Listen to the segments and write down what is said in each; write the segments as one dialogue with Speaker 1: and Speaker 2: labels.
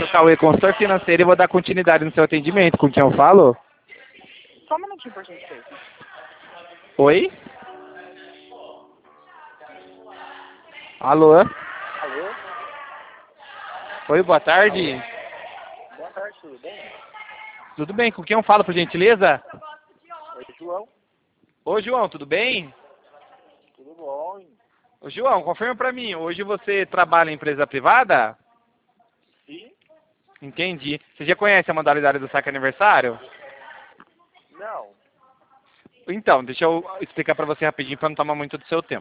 Speaker 1: Cauê, consultor financeiro, e vou dar continuidade no seu atendimento. Com quem eu falo?
Speaker 2: Só um minutinho, por gentileza.
Speaker 1: Oi? Alô?
Speaker 2: Alô?
Speaker 1: Oi, boa tarde.
Speaker 2: Boa tarde, tudo bem?
Speaker 1: Tudo bem? Com quem eu falo, por gentileza?
Speaker 2: Oi, João.
Speaker 1: Ô, João, tudo bem?
Speaker 2: Tudo bom?
Speaker 1: Ô, João, confirma pra mim. Hoje você trabalha em empresa privada?
Speaker 2: Sim?
Speaker 1: Entendi. Você já conhece a modalidade do saque aniversário?
Speaker 2: Não.
Speaker 1: Então, deixa eu explicar pra você rapidinho pra não tomar muito do seu tempo.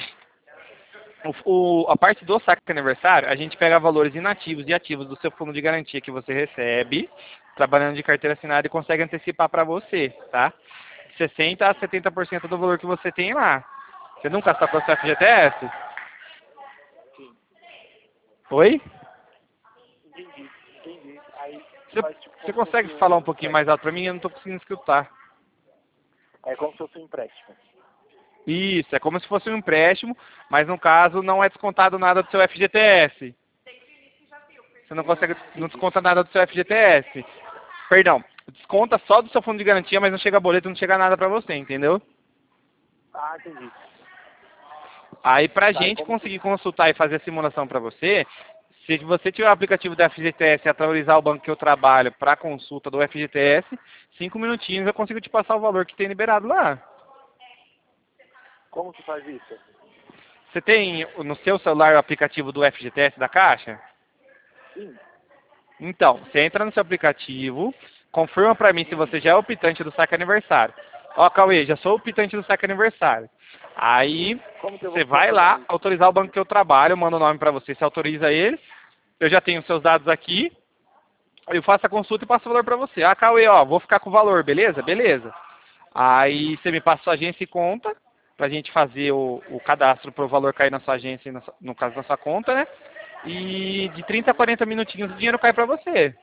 Speaker 1: A parte do saque aniversário, a gente pega valores inativos e ativos do seu fundo de garantia que você recebe, trabalhando de carteira assinada e consegue antecipar para você, tá? 60 a 70% do valor que você tem lá. Você nunca sacou seu FGTS?
Speaker 2: Sim.
Speaker 1: Oi?
Speaker 2: Entendi. Aí
Speaker 1: Você,
Speaker 2: faz tipo
Speaker 1: você
Speaker 2: como se
Speaker 1: consegue
Speaker 2: fosse
Speaker 1: falar um
Speaker 2: um
Speaker 1: pouquinho mais
Speaker 2: empréstimo.
Speaker 1: alto para mim? Eu não estou conseguindo escutar.
Speaker 2: É como se fosse um empréstimo.
Speaker 1: Isso, é como se fosse um empréstimo, mas no caso não é descontado nada do seu FGTS. Você não consegue, não
Speaker 2: Entendi.
Speaker 1: desconta nada do seu FGTS. Perdão, desconta só do seu fundo de garantia, mas não chega boleto, não chega nada pra você, entendeu?
Speaker 2: Ah, entendi.
Speaker 1: Aí pra
Speaker 2: Tá, e
Speaker 1: gente
Speaker 2: como que...
Speaker 1: conseguir consultar e fazer a simulação pra você, se você tiver o aplicativo da FGTS e atualizar o banco que eu trabalho pra consulta do FGTS, 5 minutinhos eu consigo te passar o valor que tem liberado lá.
Speaker 2: Como que faz isso?
Speaker 1: Você tem no seu celular o aplicativo do FGTS da Caixa?
Speaker 2: Sim.
Speaker 1: Então, você entra no seu aplicativo, confirma pra mim se você já é optante do saque aniversário. Ó, Cauê, já sou optante do saque aniversário. Aí,
Speaker 2: Como que eu vou
Speaker 1: você
Speaker 2: ficar
Speaker 1: vai lá,
Speaker 2: fazendo isso?
Speaker 1: autorizar o banco que eu trabalho, eu mando o nome pra você, você autoriza ele. Eu já tenho seus dados aqui, eu faço a consulta e passo o valor pra você. Ah, Cauê, ó, vou ficar com o valor, beleza? Beleza. Aí, você me passa sua agência e conta, pra gente fazer o cadastro pro valor cair na sua agência, e no caso na sua conta, né? E de 30 a 40 minutinhos o dinheiro cai pra você.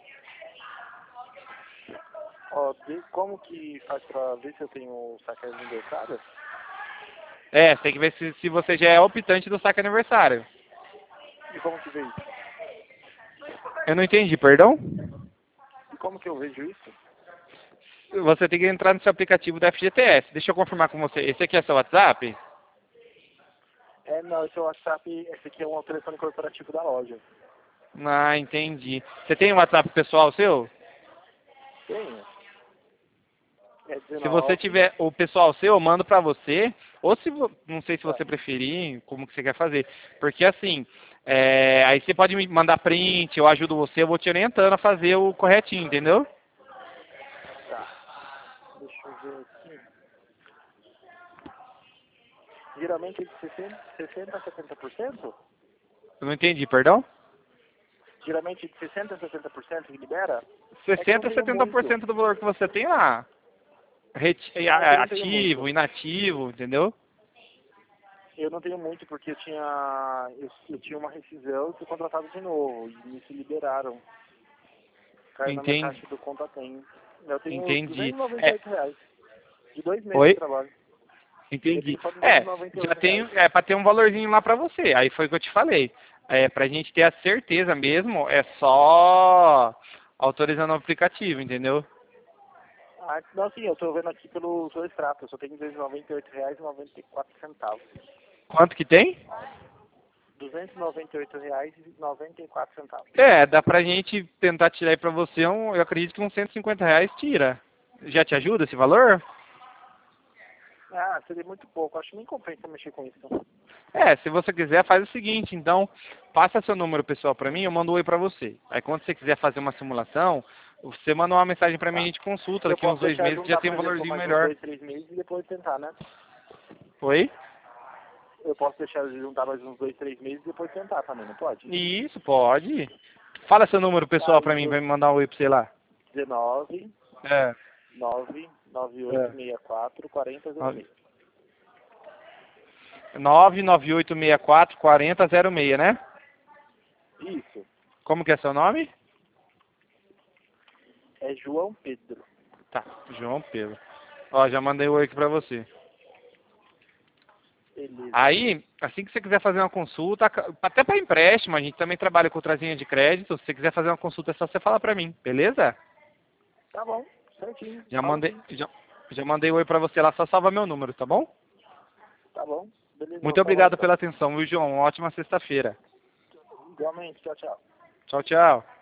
Speaker 2: Ó, como que faz pra ver se eu tenho o saque aniversário?
Speaker 1: É, você tem que ver se você já é optante do saque aniversário.
Speaker 2: E como que vê isso?
Speaker 1: Eu não entendi, perdão?
Speaker 2: E como que eu vejo isso?
Speaker 1: Você tem que entrar no seu aplicativo da FGTS. Deixa eu confirmar com você. Esse aqui é seu WhatsApp?
Speaker 2: É, não, esse é o WhatsApp, esse aqui é um telefone corporativo da loja.
Speaker 1: Ah, entendi. Você tem um WhatsApp pessoal seu?
Speaker 2: Tenho. É
Speaker 1: Se você
Speaker 2: 19.
Speaker 1: tiver o pessoal seu, eu mando pra você. Ou se não sei se
Speaker 2: Tá.
Speaker 1: você preferir, como que você quer fazer. Porque assim, aí você pode me mandar print, eu ajudo você, eu vou te orientando a fazer o corretinho, entendeu?
Speaker 2: Tá. Deixa eu ver aqui. Geralmente é de 60 a 70%?
Speaker 1: Eu não entendi, perdão?
Speaker 2: Geralmente é de 60 a 70% que libera? É que eu não
Speaker 1: 60 a
Speaker 2: tenho muito.
Speaker 1: 70% do valor que você tem lá.
Speaker 2: É que eu não tenho
Speaker 1: Ativo,
Speaker 2: muito.
Speaker 1: inativo, entendeu?
Speaker 2: Eu não tenho muito porque eu tinha uma rescisão e fui contratado de novo. E me se liberaram. Caiu na minha
Speaker 1: Entendi.
Speaker 2: caixa do conta tem. Eu tenho
Speaker 1: Entendi.
Speaker 2: R$ 298. De 2 meses de
Speaker 1: Oi?
Speaker 2: trabalho. Eu
Speaker 1: Entendi.
Speaker 2: tenho só R$
Speaker 1: Já
Speaker 2: 298.
Speaker 1: tenho, pra ter um valorzinho lá pra você. Aí foi o que eu te falei. Pra gente ter a certeza mesmo, é só autorizando o aplicativo, entendeu?
Speaker 2: Ah, não, sim, eu tô vendo aqui pelo seu extrato. Eu só tenho R$ 298,94.
Speaker 1: Quanto que tem?
Speaker 2: R$ 298,94.
Speaker 1: Dá pra gente tentar tirar aí pra você, eu acredito que uns R$ 150 tira. Já te ajuda esse valor?
Speaker 2: Ah, seria muito pouco. Acho que nem compensa mexer com isso.
Speaker 1: Se você quiser, faz o seguinte, então, passa seu número pessoal pra mim, eu mando um oi pra você. Aí quando você quiser fazer uma simulação, você manda uma mensagem pra mim e a
Speaker 2: Tá.
Speaker 1: gente consulta,
Speaker 2: Eu
Speaker 1: daqui uns
Speaker 2: posso
Speaker 1: 2 meses já
Speaker 2: juntar,
Speaker 1: tem
Speaker 2: por
Speaker 1: um
Speaker 2: exemplo,
Speaker 1: valorzinho
Speaker 2: mais uns
Speaker 1: melhor.
Speaker 2: 2, 3 meses e depois tentar, né?
Speaker 1: Oi?
Speaker 2: Eu posso deixar juntar mais uns 2, 3 meses e depois tentar também, não pode?
Speaker 1: Isso, pode. Fala seu número
Speaker 2: Tá,
Speaker 1: pessoal
Speaker 2: e
Speaker 1: pra mim,
Speaker 2: meu
Speaker 1: vai me mandar um oi pra você lá.
Speaker 2: 19
Speaker 1: É,
Speaker 2: 998
Speaker 1: é.
Speaker 2: 64 4006.
Speaker 1: 998644006, né?
Speaker 2: Isso.
Speaker 1: Como que é seu nome?
Speaker 2: É João Pedro.
Speaker 1: Tá, João Pedro. Ó, já mandei o oi aqui pra você.
Speaker 2: Beleza.
Speaker 1: Aí, assim que você quiser fazer uma consulta, até para empréstimo, a gente também trabalha com trazinha de crédito. Se você quiser fazer uma consulta, é só você falar para mim, beleza?
Speaker 2: Tá bom, certinho.
Speaker 1: Já
Speaker 2: Fala
Speaker 1: mandei,
Speaker 2: sim.
Speaker 1: já mandei oi para você lá, só salva meu número, tá bom?
Speaker 2: Tá bom. Beleza, vou
Speaker 1: Muito
Speaker 2: salvar
Speaker 1: obrigado
Speaker 2: então.
Speaker 1: pela atenção, viu, João? Uma ótima sexta-feira.
Speaker 2: Igualmente, tchau, tchau.
Speaker 1: Tchau, tchau.